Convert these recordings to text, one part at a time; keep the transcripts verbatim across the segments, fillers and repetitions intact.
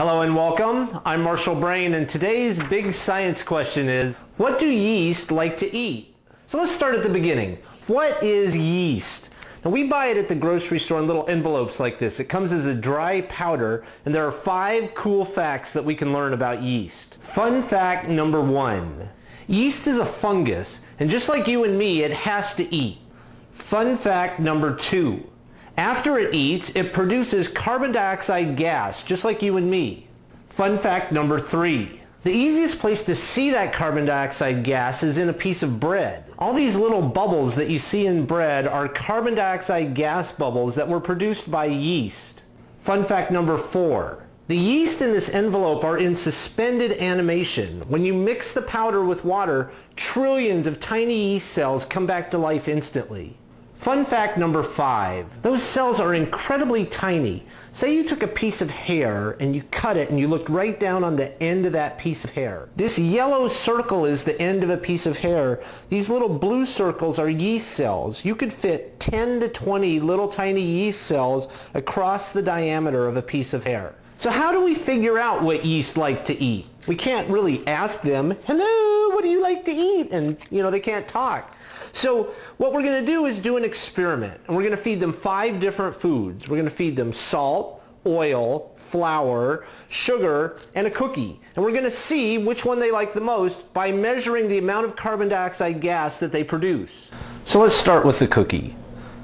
Hello and welcome. I'm Marshall Brain, and today's big science question is, what do yeast like to eat? So let's start at the beginning. What is yeast? Now, we buy it at the grocery store in little envelopes like this. It comes as a dry powder, and there are five cool facts that we can learn about yeast. Fun fact number one. Yeast is a fungus, and just like you and me, it has to eat. Fun fact number two. After it eats, it produces carbon dioxide gas, just like you and me. Fun fact number three. The easiest place to see that carbon dioxide gas is in a piece of bread. All these little bubbles that you see in bread are carbon dioxide gas bubbles that were produced by yeast. Fun fact number four. The yeast in this envelope are in suspended animation. When you mix the powder with water, trillions of tiny yeast cells come back to life instantly. Fun fact number five. Those cells are incredibly tiny. Say you took a piece of hair and you cut it and you looked right down on the end of that piece of hair. This yellow circle is the end of a piece of hair. These little blue circles are yeast cells. You could fit ten to twenty little tiny yeast cells across the diameter of a piece of hair. So how do we figure out what yeast like to eat? We can't really ask them, hello, what do you like to eat? And, you know, they can't talk. So what we're going to do is do an experiment, and we're going to feed them five different foods. We're going to feed them salt, oil, flour, sugar, and a cookie. And we're going to see which one they like the most by measuring the amount of carbon dioxide gas that they produce. So let's start with the cookie.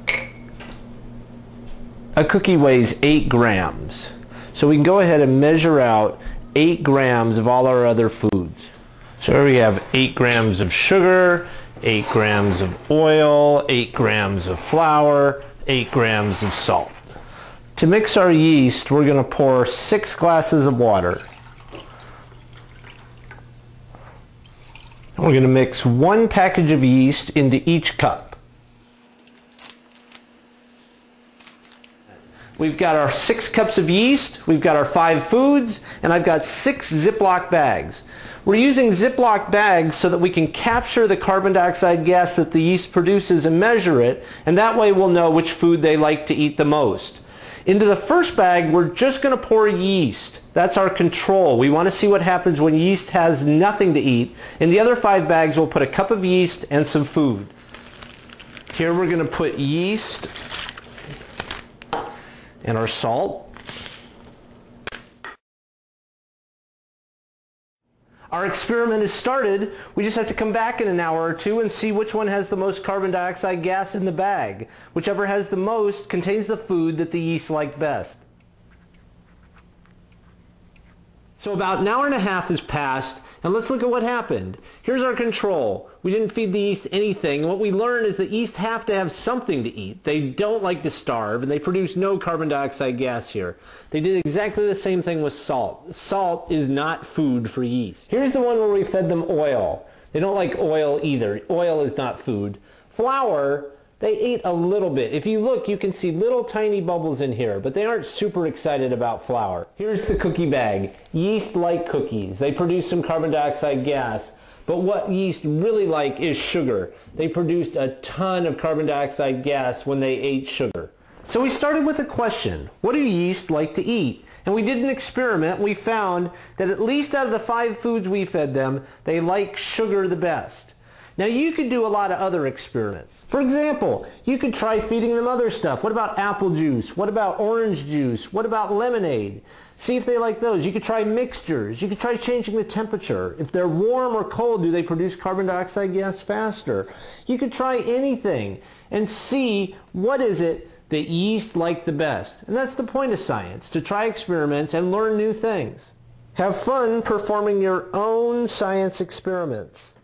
A cookie weighs eight grams. So we can go ahead and measure out eight grams of all our other foods. So here we have eight grams of sugar, eight grams of oil, eight grams of flour, eight grams of salt. To mix our yeast, we're going to pour six glasses of water. And we're going to mix one package of yeast into each cup. We've got our six cups of yeast, we've got our five foods, and I've got six Ziploc bags. We're using Ziploc bags so that we can capture the carbon dioxide gas that the yeast produces and measure it, and that way we'll know which food they like to eat the most. Into the first bag, we're just going to pour yeast. That's our control. We want to see what happens when yeast has nothing to eat. In the other five bags, we'll put a cup of yeast and some food. Here we're going to put yeast and our salt. Our experiment is started. We just have to come back in an hour or two and see which one has the most carbon dioxide gas in the bag. Whichever has the most contains the food that the yeast like best. So about an hour and a half has passed, and let's look at what happened. Here's our control. We didn't feed the yeast anything. What we learned is that yeast have to have something to eat. They don't like to starve, and they produce no carbon dioxide gas here. They did exactly the same thing with salt. Salt is not food for yeast. Here's the one where we fed them oil. They don't like oil either. Oil is not food. Flour, they ate a little bit. If you look, you can see little tiny bubbles in here, but they aren't super excited about flour. Here's the cookie bag. Yeast like cookies. They produce some carbon dioxide gas, but what yeast really like is sugar. They produced a ton of carbon dioxide gas when they ate sugar. So we started with a question. What do yeast like to eat? And we did an experiment. We found that at least out of the five foods we fed them, they like sugar the best. Now you could do a lot of other experiments. For example, you could try feeding them other stuff. What about apple juice? What about orange juice? What about lemonade? See if they like those. You could try mixtures. You could try changing the temperature. If they're warm or cold, do they produce carbon dioxide gas faster? You could try anything and see what is it that yeast like the best. And that's the point of science, to try experiments and learn new things. Have fun performing your own science experiments.